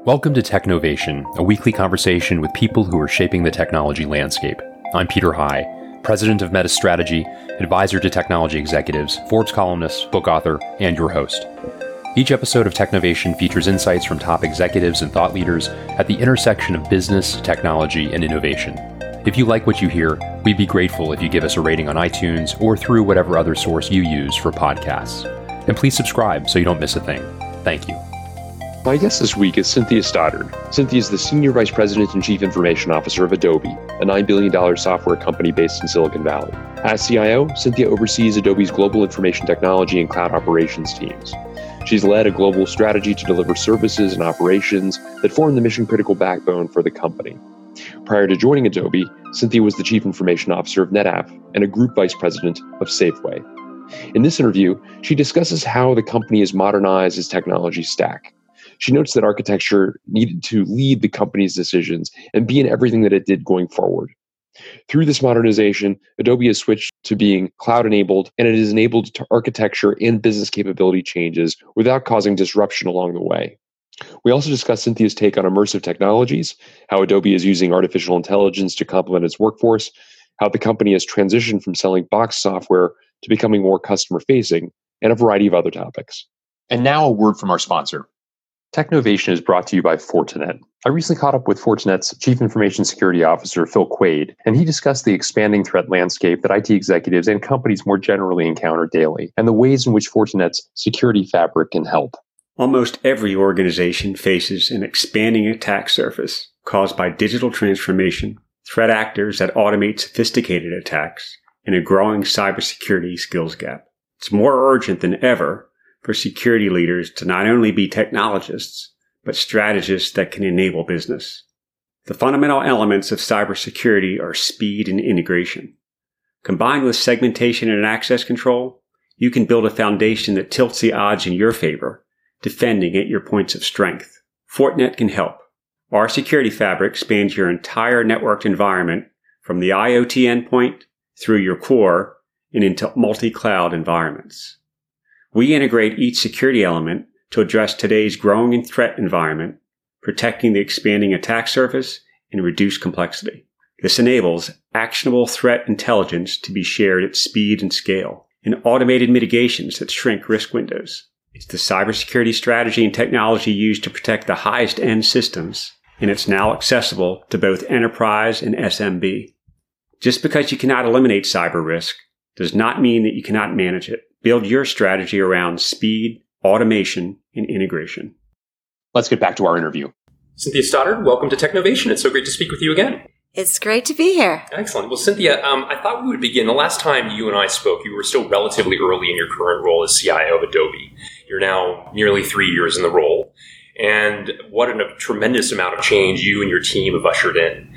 Welcome to Technovation, a weekly conversation with people who are shaping the technology landscape. I'm Peter High, President of Meta Strategy, advisor to technology executives, Forbes columnist, book author, and your host. Each episode of Technovation features insights from top executives and thought leaders at the intersection of business, technology, and innovation. If you like what you hear, we'd be grateful if you give us a rating on iTunes or through whatever other source you use for podcasts. And please subscribe so you don't miss a thing. Thank you. My guest this week is Cynthia Stoddard. Cynthia is the Senior Vice President and Chief Information Officer of Adobe, a $9 billion software company based in Silicon Valley. As CIO, Cynthia oversees Adobe's global information technology and cloud operations teams. She's led a global strategy to deliver services and operations that form the mission-critical backbone for the company. Prior to joining Adobe, Cynthia was the Chief Information Officer of NetApp and a Group Vice President of Safeway. In this interview, she discusses how the company has modernized its technology stack. She notes that architecture needed to lead the company's decisions and be in everything that it did going forward. Through this modernization, Adobe has switched to being cloud-enabled, and it is enabled to architecture and business capability changes without causing disruption along the way. We also discuss Cynthia's take on immersive technologies, how Adobe is using artificial intelligence to complement its workforce, how the company has transitioned from selling box software to becoming more customer-facing, and a variety of other topics. And now a word from our sponsor. Technovation is brought to you by Fortinet. I recently caught up with Fortinet's Chief Information Security Officer, Phil Quade, and he discussed the expanding threat landscape that IT executives and companies more generally encounter daily, and the ways in which Fortinet's security fabric can help. Almost every organization faces an expanding attack surface caused by digital transformation, threat actors that automate sophisticated attacks, and a growing cybersecurity skills gap. It's more urgent than ever for security leaders to not only be technologists, but strategists that can enable business. The fundamental elements of cybersecurity are speed and integration. Combined with segmentation and access control, you can build a foundation that tilts the odds in your favor, defending at your points of strength. Fortinet can help. Our security fabric spans your entire networked environment from the IoT endpoint through your core and into multi-cloud environments. We integrate each security element to address today's growing threat environment, protecting the expanding attack surface and reduce complexity. This enables actionable threat intelligence to be shared at speed and scale, and automated mitigations that shrink risk windows. It's the cybersecurity strategy and technology used to protect the highest end systems, and it's now accessible to both enterprise and SMB. Just because you cannot eliminate cyber risk does not mean that you cannot manage it. Build your strategy around speed, automation, and integration. Let's get back to our interview. Cynthia Stoddard, welcome to Technovation. It's so great to speak with you again. It's great to be here. Excellent. Well, Cynthia, I thought we would begin. The last time you and I spoke, you were still relatively early in your current role as CIO of Adobe. You're now nearly 3 years in the role. And what a tremendous amount of change you and your team have ushered in.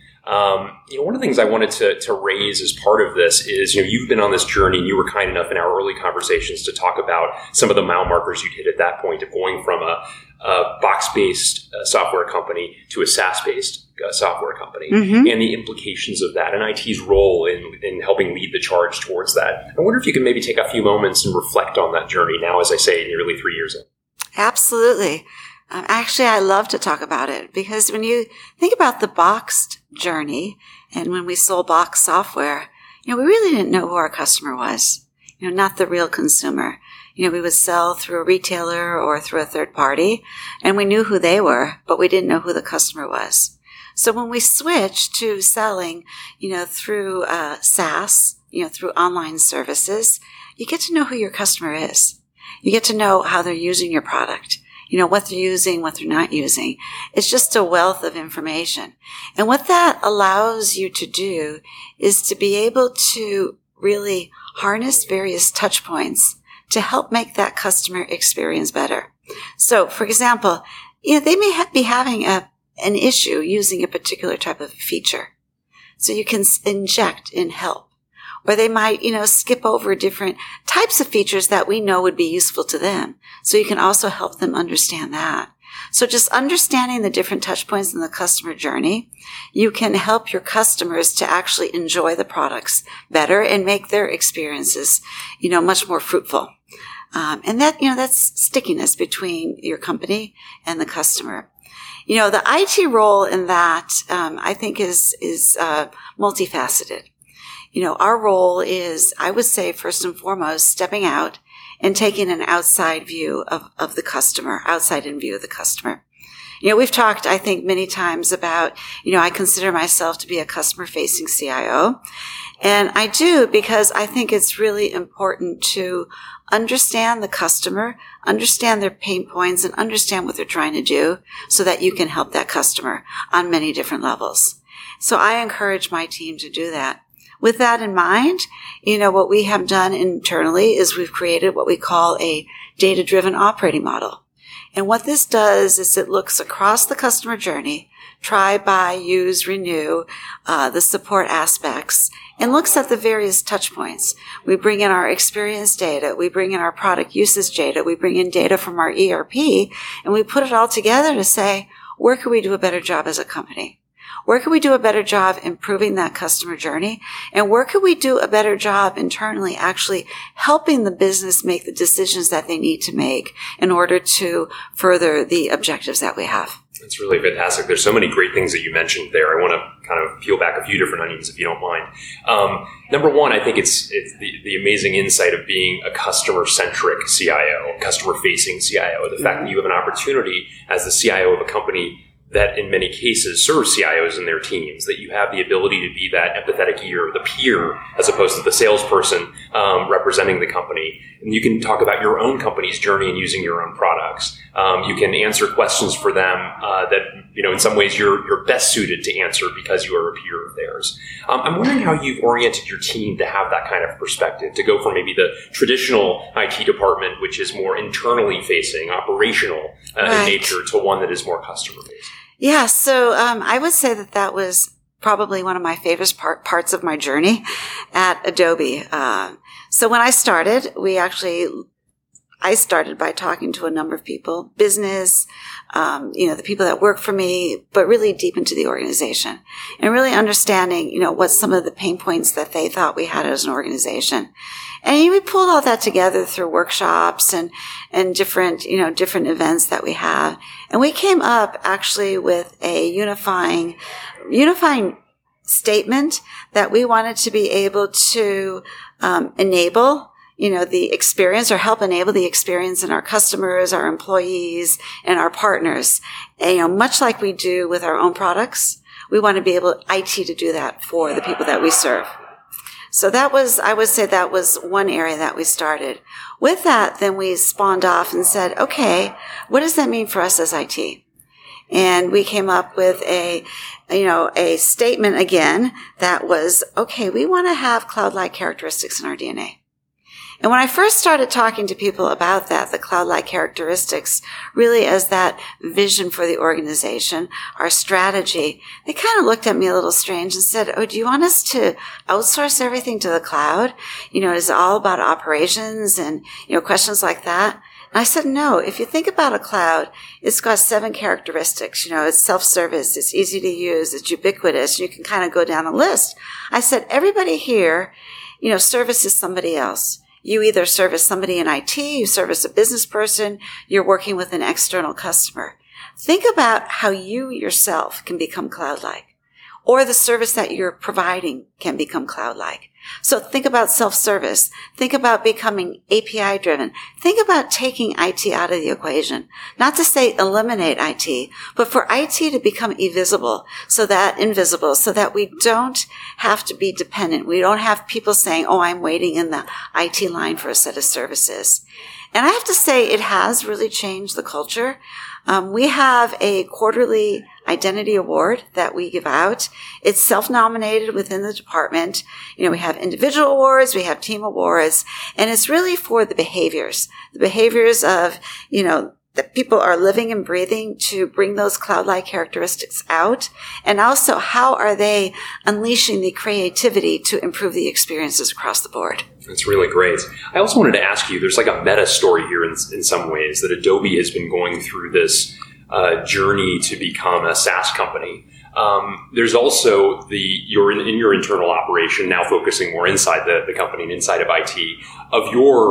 One of the things I wanted to raise as part of this is, you've been on this journey and you were kind enough in our early conversations to talk about some of the mile markers you'd hit at that point of going from a box-based software company to a SaaS-based software company, and the implications of that and IT's role in helping lead the charge towards that. I wonder if you could maybe take a few moments and reflect on that journey now, as I say, nearly 3 years in. Absolutely. Actually, I love to talk about it because when you think about the boxed journey and when we sold box software, we really didn't know who our customer was, not the real consumer. We would sell through a retailer or through a third party, and we knew who they were, but we didn't know who the customer was. So when we switched to selling, through SaaS, through online services, you get to know who your customer is. You get to know how they're using your product. What they're using, what they're not using. It's just a wealth of information. And what that allows you to do is to be able to really harness various touch points to help make that customer experience better. So, for example, they may be having an issue using a particular type of feature. So you can inject in help. Or they might, skip over different types of features that we know would be useful to them. So you can also help them understand that. So just understanding the different touch points in the customer journey, you can help your customers to actually enjoy the products better and make their experiences, much more fruitful. And that's stickiness between your company and the customer. The IT role in that, I think is multifaceted. Our role is, I would say, first and foremost, stepping out and taking an outside view of the customer, outside in view of the customer. We've talked, I think, many times about, I consider myself to be a customer-facing CIO. And I do because I think it's really important to understand the customer, understand their pain points, and understand what they're trying to do so that you can help that customer on many different levels. So I encourage my team to do that. With that in mind, what we have done internally is we've created what we call a data-driven operating model. And what this does is it looks across the customer journey, try, buy, use, renew, the support aspects, and looks at the various touch points. We bring in our experience data, we bring in our product usage data, we bring in data from our ERP, and we put it all together to say, where can we do a better job as a company? Where can we do a better job improving that customer journey? And where can we do a better job internally actually helping the business make the decisions that they need to make in order to further the objectives that we have? That's really fantastic. There's so many great things that you mentioned there. I want to kind of peel back a few different onions, if you don't mind. Number one, I think it's the amazing insight of being a customer-centric CIO, customer-facing CIO. The fact that you have an opportunity as the CIO of a company that in many cases serve CIOs and their teams, that you have the ability to be that empathetic ear, the peer, as opposed to the salesperson representing the company. And you can talk about your own company's journey and using your own products. You can answer questions for them that, in some ways you're best suited to answer because you are a peer of theirs. I'm wondering how you've oriented your team to have that kind of perspective, to go from maybe the traditional IT department, which is more internally facing, operational in nature, to one that is more customer facing. Yeah, so I would say that was probably one of my favorite parts of my journey at Adobe. So when I started, I started by talking to a number of people, business, the people that work for me, but really deep into the organization and really understanding, what some of the pain points that they thought we had as an organization. And we pulled all that together through workshops and different events that we have. And we came up actually with a unifying statement that we wanted to be able to enable the experience, or help enable the experience in our customers, our employees, and our partners. And, much like we do with our own products, we want to be able, IT, to do that for the people that we serve. So I would say that was one area that we started. With that, then we spawned off and said, okay, what does that mean for us as IT? And we came up with a statement again that was, okay, we want to have cloud-like characteristics in our DNA. And when I first started talking to people about that, the cloud-like characteristics, really as that vision for the organization, our strategy, they kind of looked at me a little strange and said, oh, do you want us to outsource everything to the cloud? Is it all about operations and, questions like that? And I said, no, if you think about a cloud, it's got 7 characteristics. It's self-service, it's easy to use, it's ubiquitous. You can kind of go down a list. I said, everybody here, services somebody else. You either service somebody in IT, you service a business person, you're working with an external customer. Think about how you yourself can become cloud-like, or the service that you're providing can become cloud-like. So think about self-service. Think about becoming API-driven. Think about taking IT out of the equation. Not to say eliminate IT, but for IT to become invisible so that we don't have to be dependent. We don't have people saying, oh, I'm waiting in the IT line for a set of services. And I have to say it has really changed the culture. We have a quarterly identity award that we give out. It's self-nominated within the department. We have individual awards, we have team awards, and it's really for the behaviors of, that people are living and breathing to bring those cloud-like characteristics out. And also, how are they unleashing the creativity to improve the experiences across the board? That's really great. I also wanted to ask you, there's like a meta story here in some ways, that Adobe has been going through this journey to become a SaaS company. There's also you're in your internal operation now, focusing more inside the company and inside of IT, of your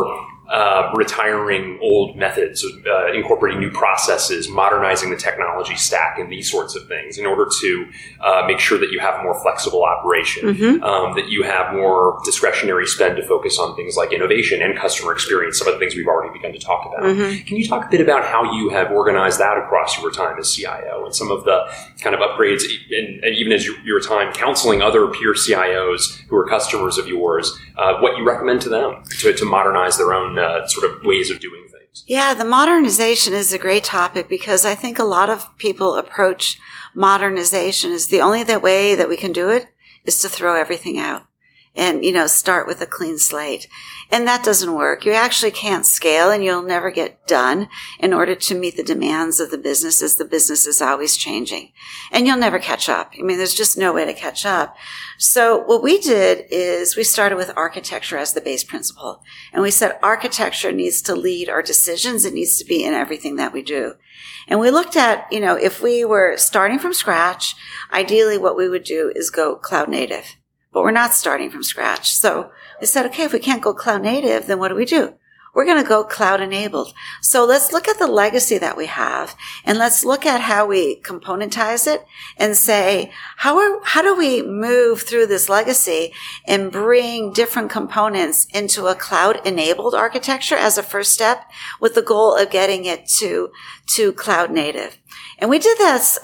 retiring old methods, incorporating new processes, modernizing the technology stack, and these sorts of things in order to make sure that you have a more flexible operation, that you have more discretionary spend to focus on things like innovation and customer experience, some of the things we've already begun to talk about. Can you talk a bit about how you have organized that across your time as CIO and some of the kind of upgrades, and even as your time counseling other peer CIOs who are customers of yours, what you recommend to them to modernize their own sort of ways of doing things? Yeah, the modernization is a great topic because I think a lot of people approach modernization as the only way that we can do it is to throw everything out and, start with a clean slate. And that doesn't work. You actually can't scale and you'll never get done in order to meet the demands of the business as the business is always changing. And you'll never catch up. I mean, there's just no way to catch up. So what we did is we started with architecture as the base principle. And we said architecture needs to lead our decisions. It needs to be in everything that we do. And we looked at, if we were starting from scratch, ideally what we would do is go cloud native. But we're not starting from scratch. So we said, okay, if we can't go cloud native, then what do? We're going to go cloud enabled. So let's look at the legacy that we have and let's look at how we componentize it and say, how do we move through this legacy and bring different components into a cloud enabled architecture as a first step with the goal of getting it to cloud native. And we did this,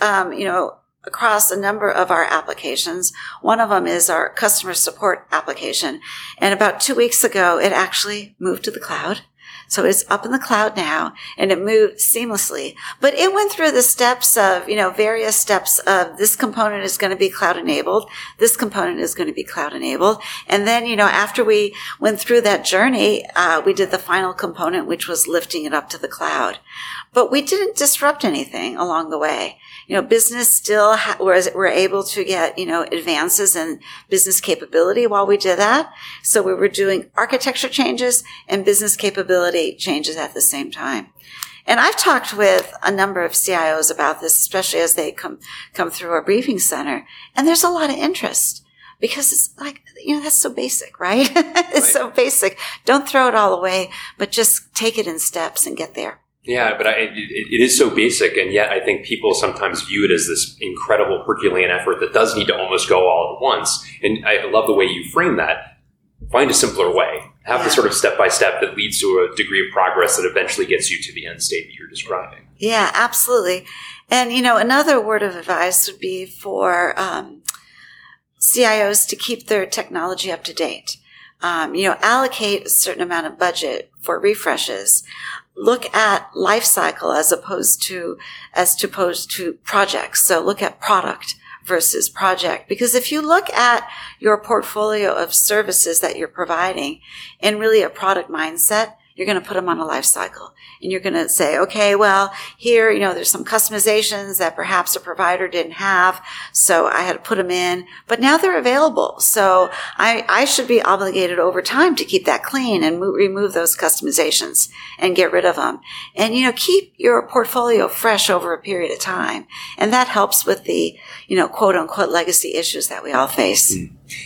across a number of our applications. One of them is our customer support application. And about 2 weeks ago, it actually moved to the cloud. So it's up in the cloud now and it moved seamlessly. But it went through the steps of, various steps of this component is going to be cloud enabled. This component is going to be cloud enabled. And then, after we went through that journey, we did the final component, which was lifting it up to the cloud. But we didn't disrupt anything along the way. Business still were able to get, advances in business capability while we did that. So we were doing architecture changes and business capability changes at the same time. And I've talked with a number of CIOs about this, especially as they come through our briefing center. And there's a lot of interest because it's like, that's so basic, right? It's so basic. Don't throw it all away, but just take it in steps and get there. Yeah, but it is so basic, and yet I think people sometimes view it as this incredible Herculean effort that does need to almost go all at once. And I love the way you frame that. Find a simpler way. Have the sort of step-by-step that leads to a degree of progress that eventually gets you to the end state that you're describing. Yeah, absolutely. And, another word of advice would be for CIOs to keep their technology up to date. Allocate a certain amount of budget for refreshes. Look at life cycle as opposed to projects. So look at product versus project. Because if you look at your portfolio of services that you're providing in really a product mindset, you're going to put them on a life cycle. And you're going to say, okay, well, here, there's some customizations that perhaps a provider didn't have. So I had to put them in, but now they're available. So I should be obligated over time to keep that clean and remove those customizations and get rid of them. And, keep your portfolio fresh over a period of time. And that helps with the, quote unquote legacy issues that we all face.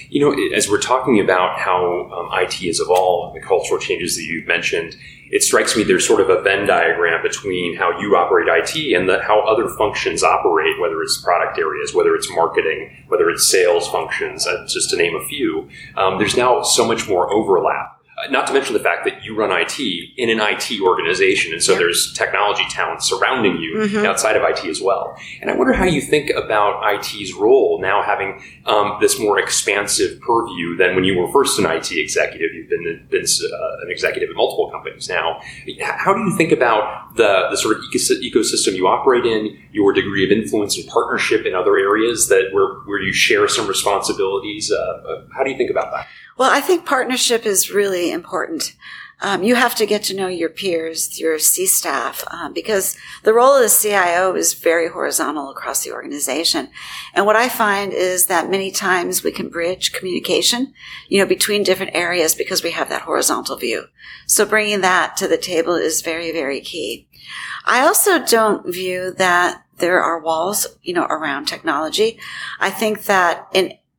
As we're talking about how IT has evolved, the cultural changes that you've mentioned, it strikes me there's sort of a Venn diagram between how you operate IT and how other functions operate, whether it's product areas, whether it's marketing, whether it's sales functions, just to name a few. There's now so much more overlap. Not to mention the fact that you run IT in an IT organization, and so there's technology talent surrounding you outside of IT as well. And I wonder how you think about IT's role now having this more expansive purview than when you were first an IT executive. You've been an executive at multiple companies now. How do you think about the sort of ecosystem you operate in, your degree of influence and partnership in other areas that where you share some responsibilities? How do you think about that? Well, I think partnership is really important. You have to get to know your peers, your C-staff, because the role of the CIO is very horizontal across the organization. And what I find is that many times we can bridge communication, between different areas because we have that horizontal view. So bringing that to the table is very, very key. I also don't view that there are walls, around technology. I think that in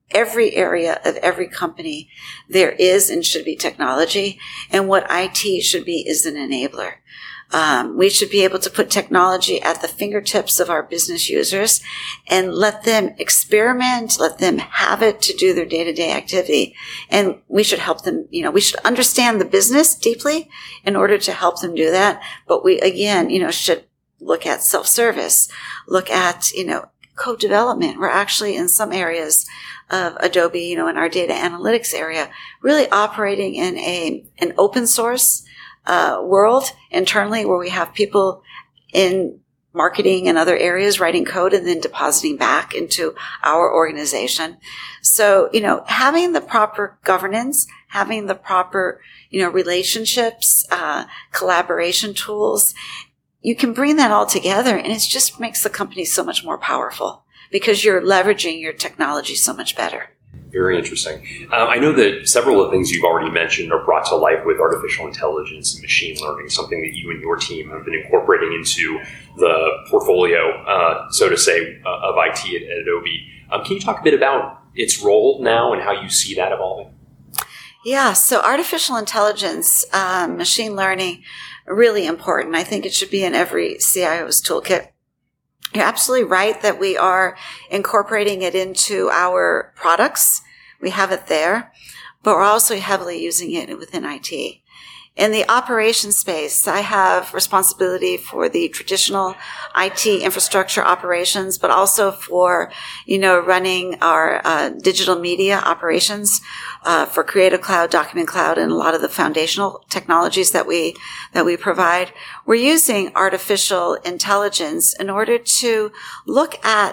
every area of every company, there is and should be technology. And what IT should be is an enabler. We should be able to put technology at the fingertips of our business users and let them experiment, let them have it to do their day-to-day activity. And we should help them, we should understand the business deeply in order to help them do that. But we, again, should look at self-service, look at, code development. We're actually in some areas of Adobe, in our data analytics area, really operating in an open source world internally where we have people in marketing and other areas writing code and then depositing back into our organization. So, having the proper governance, having the proper, relationships, collaboration tools, you can bring that all together and it just makes the company so much more powerful because you're leveraging your technology so much better. Very interesting. I know that several of the things you've already mentioned are brought to life with artificial intelligence and machine learning, something that you and your team have been incorporating into the portfolio, so to say, of IT at Adobe. Can you talk a bit about its role now and how you see that evolving? Yeah, so artificial intelligence, machine learning, really important. I think it should be in every CIO's toolkit. You're absolutely right that we are incorporating it into our products. We have it there, but we're also heavily using it within IT. In the operations space, I have responsibility for the traditional IT infrastructure operations, but also for, running our digital media operations for Creative Cloud, Document Cloud, and a lot of the foundational technologies that we provide. We're using artificial intelligence in order to look at,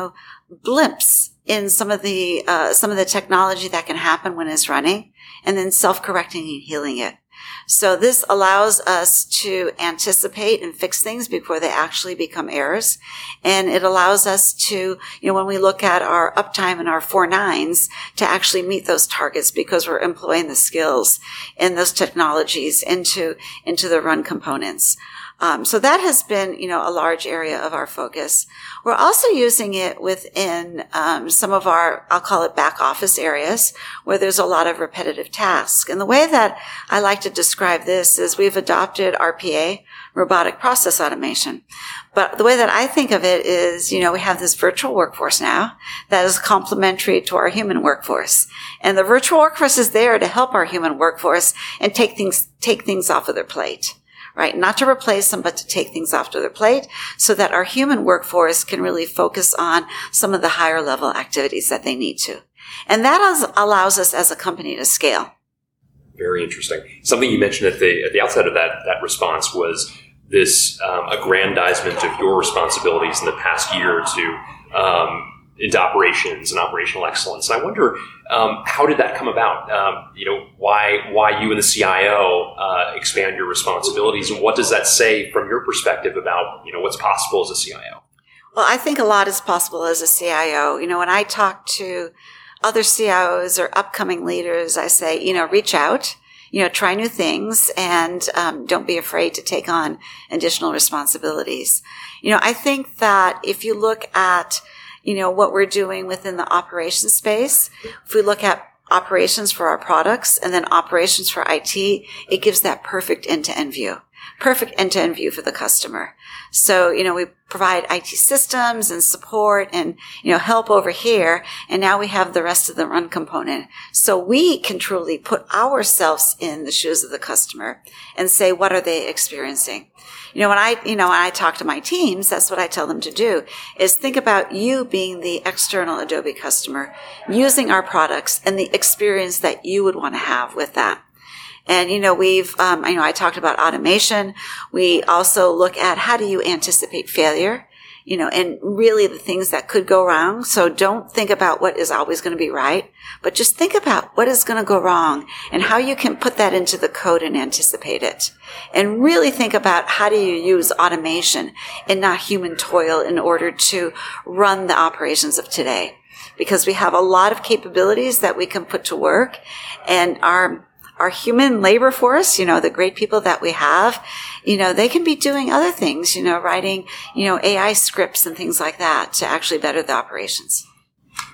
blimps in some of the technology that can happen when it's running, and then self-correcting and healing it. So this allows us to anticipate and fix things before they actually become errors. And it allows us to, when we look at our uptime and our 4 nines, to actually meet those targets because we're employing the skills and those technologies into the run components. So that has been, a large area of our focus. We're also using it within some of our, I'll call it back office areas where there's a lot of repetitive tasks. And the way that I like to describe this is we've adopted RPA, robotic process automation. But the way that I think of it is, we have this virtual workforce now that is complementary to our human workforce. And the virtual workforce is there to help our human workforce and take things off of their plate. Right? Not to replace them, but to take things off to their plate so that our human workforce can really focus on some of the higher level activities that they need to. And that allows us as a company to scale. Very interesting. Something you mentioned at the outset of that response was this aggrandizement of your responsibilities in the past year or two into operations and operational excellence. And I wonder, how did that come about? Why you and the CIO expand your responsibilities, and what does that say from your perspective about, what's possible as a CIO? Well, I think a lot is possible as a CIO. When I talk to other CIOs or upcoming leaders, I say, reach out, try new things, and don't be afraid to take on additional responsibilities. I think that if you look at what we're doing within the operations space, if we look at operations for our products and then operations for IT, it gives that perfect end-to-end view for the customer. So, we provide IT systems and support and, help over here. And now we have the rest of the run component. So we can truly put ourselves in the shoes of the customer and say, what are they experiencing? When I talk to my teams, that's what I tell them to do is think about you being the external Adobe customer, using our products and the experience that you would want to have with that. And, I talked about automation. We also look at how do you anticipate failure, and really the things that could go wrong. So don't think about what is always going to be right, but just think about what is going to go wrong and how you can put that into the code and anticipate it. And really think about how do you use automation and not human toil in order to run the operations of today. Because we have a lot of capabilities that we can put to work, and our human labor force, the great people that we have, they can be doing other things, writing, AI scripts and things like that to actually better the operations.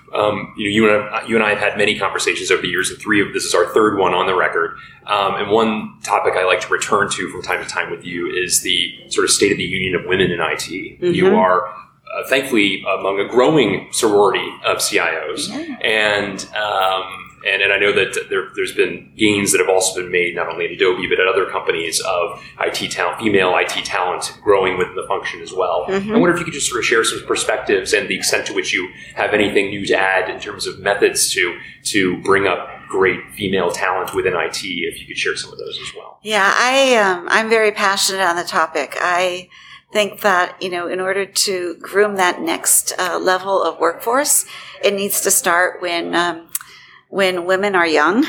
You and I have had many conversations over the years, and this is our third one on the record. And one topic I like to return to from time to time with you is the sort of state of the union of women in IT. Mm-hmm. You are thankfully among a growing sorority of CIOs, and I know that there's been gains that have also been made not only at Adobe but at other companies of IT talent, female IT talent growing within the function as well. Mm-hmm. I wonder if you could just sort of share some perspectives and the extent to which you have anything new to add in terms of methods to bring up great female talent within IT. If you could share some of those as well. Yeah, I'm very passionate on the topic. I think that, in order to groom that next level of workforce, it needs to start when women are young,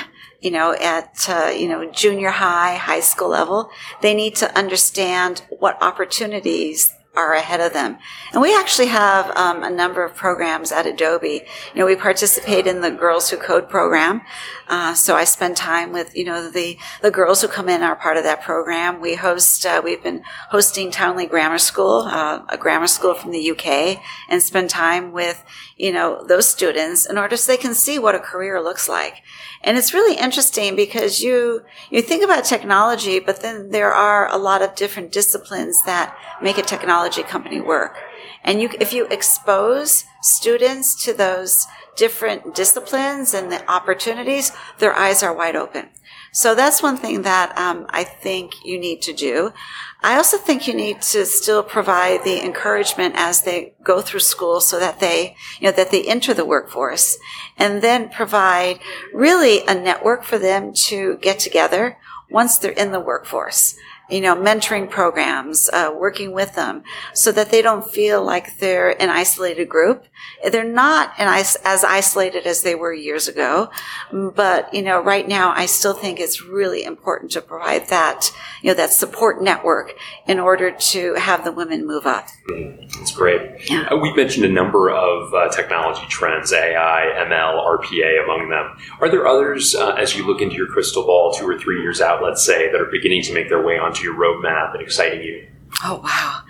at junior high school level. They need to understand what opportunities are ahead of them. And we actually have a number of programs at Adobe. We participate in the Girls Who Code program. So I spend time with, the girls who come in are part of that program. We've been hosting Townley Grammar School, a grammar school from the UK, and spend time with, those students in order so they can see what a career looks like. And it's really interesting because you think about technology, but then there are a lot of different disciplines that make a technology company work. And if you expose students to those different disciplines and the opportunities, their eyes are wide open. So that's one thing that I think you need to do. I also think you need to still provide the encouragement as they go through school so that they enter the workforce, and then provide really a network for them to get together once they're in the workforce. Mentoring programs, working with them so that they don't feel like they're an isolated group. They're not as isolated as they were years ago. But, right now I still think it's really important to provide that, that support network in order to have the women move up. That's great. Yeah. We've mentioned a number of technology trends, AI, ML, RPA among them. Are there others, as you look into your crystal ball 2 or 3 years out, let's say, that are beginning to make their way onto your roadmap and exciting you? Oh, wow.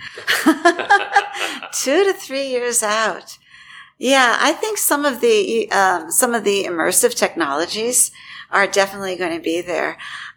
2 to 3 years out. Yeah, I think some of the immersive technologies are definitely going to be there.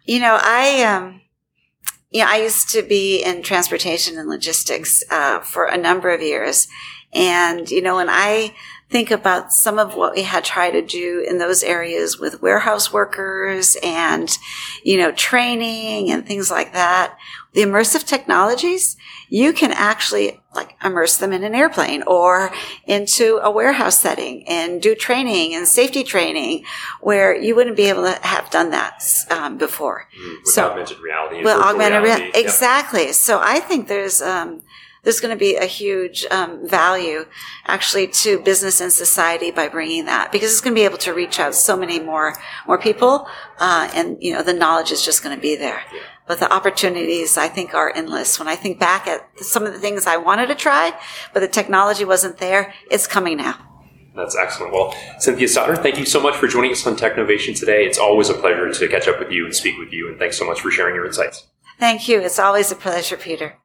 I used to be in transportation and logistics for a number of years. And, when I think about some of what we had tried to do in those areas with warehouse workers and, training and things like that, the immersive technologies, you can actually immerse them in an airplane or into a warehouse setting and do training and safety training where you wouldn't be able to have done that before. With augmented reality. With augmented reality. Exactly. Yeah. So I think there's going to be a huge value actually to business and society by bringing that, because it's going to be able to reach out so many more people, and the knowledge is just going to be there. Yeah. But the opportunities, I think, are endless. When I think back at some of the things I wanted to try, but the technology wasn't there, it's coming now. That's excellent. Well, Cynthia Stoddard, thank you so much for joining us on Technovation today. It's always a pleasure to catch up with you and speak with you, and thanks so much for sharing your insights. Thank you. It's always a pleasure, Peter.